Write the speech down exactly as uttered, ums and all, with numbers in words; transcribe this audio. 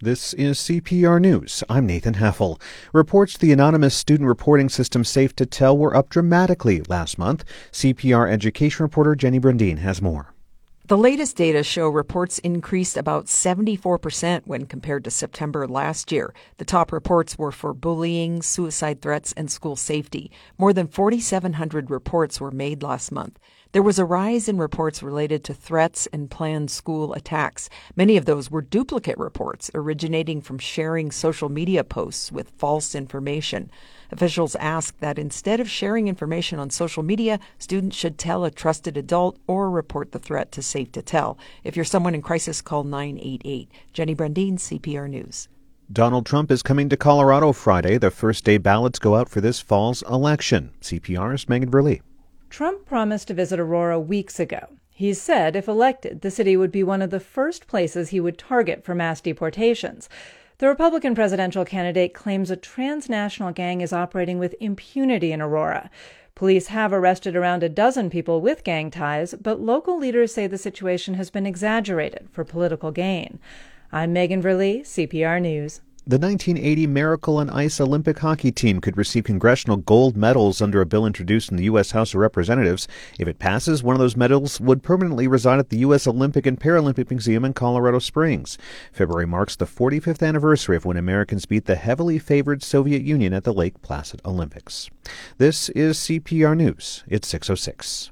This is C P R News. I'm Nathan Heffel. Reports the anonymous student reporting system Safe to Tell were up dramatically last month. C P R education reporter Jenny Brundin has more. The latest data show reports increased about seventy-four percent when compared to September last year. The top reports were for bullying, suicide threats, and school safety. More than forty-seven hundred reports were made last month. There was a rise in reports related to threats and planned school attacks. Many of those were duplicate reports originating from sharing social media posts with false information. Officials ask that instead of sharing information on social media, students should tell a trusted adult or report the threat to Safe to Tell. If you're someone in crisis, call nine eight eight. Jenny Brundin, C P R News. Donald Trump is coming to Colorado Friday. The first day ballots go out for this fall's election. C P R's Megan Burley. Trump promised to visit Aurora weeks ago. He said if elected, the city would be one of the first places he would target for mass deportations. The Republican presidential candidate claims a transnational gang is operating with impunity in Aurora. Police have arrested around a dozen people with gang ties, but local leaders say the situation has been exaggerated for political gain. I'm Megan Burley, C P R News. The nineteen eighty Miracle on Ice Olympic hockey team could receive congressional gold medals under a bill introduced in the U S House of Representatives. If it passes, one of those medals would permanently reside at the U S Olympic and Paralympic Museum in Colorado Springs. February marks the forty-fifth anniversary of when Americans beat the heavily favored Soviet Union at the Lake Placid Olympics. This is C P R News. It's six oh six.